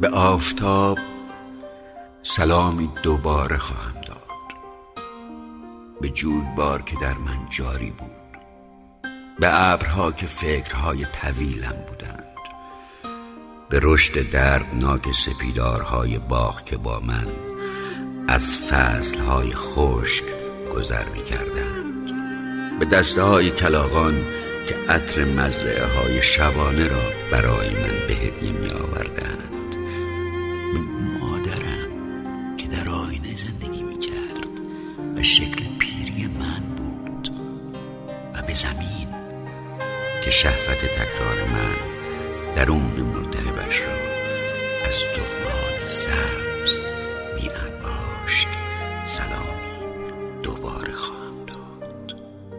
به آفتاب سلامی دوباره خواهم داد، به جویبار که در من جاری بود، به ابرها که فکرهای طویلم بودند، به رشد دردناک سپیدارهای باغ که با من از فصلهای خشک گذر می کردند، به دسته های کلاغان که عطر مزرعه های شبانه را برای من به هدیه می آوردند، به مادرم که در آینه زندگی می کرد و شکل پیری من بود، و به زمین که شهوت تکرار من درون ملتهبش را از تخم‌های سبز می انباشت. سلامی دوباره خواهم داد.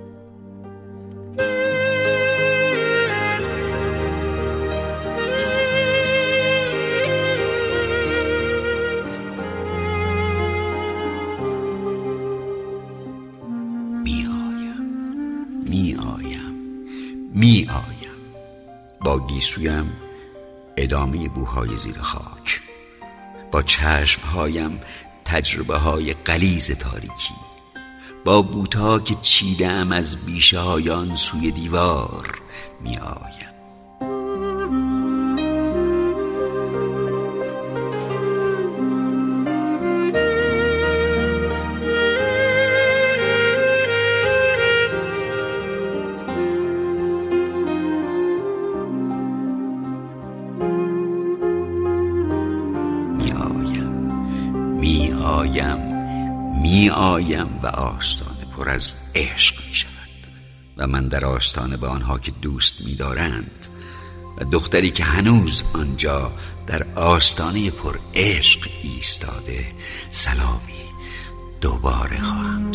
می آیم با گیسویم ادامه بوهای زیر خاک، با چشمهایم تجربه های غلیظ تاریکی، با بوتا که چیدم از بیشه های آن سوی دیوار. می آیم می آیم و آستانه پر از عشق می شود و من در آستانه به آنها که دوست می دارند و دختری که هنوز آنجا در آستانه پر عشق ایستاده، سلامی دوباره خواهم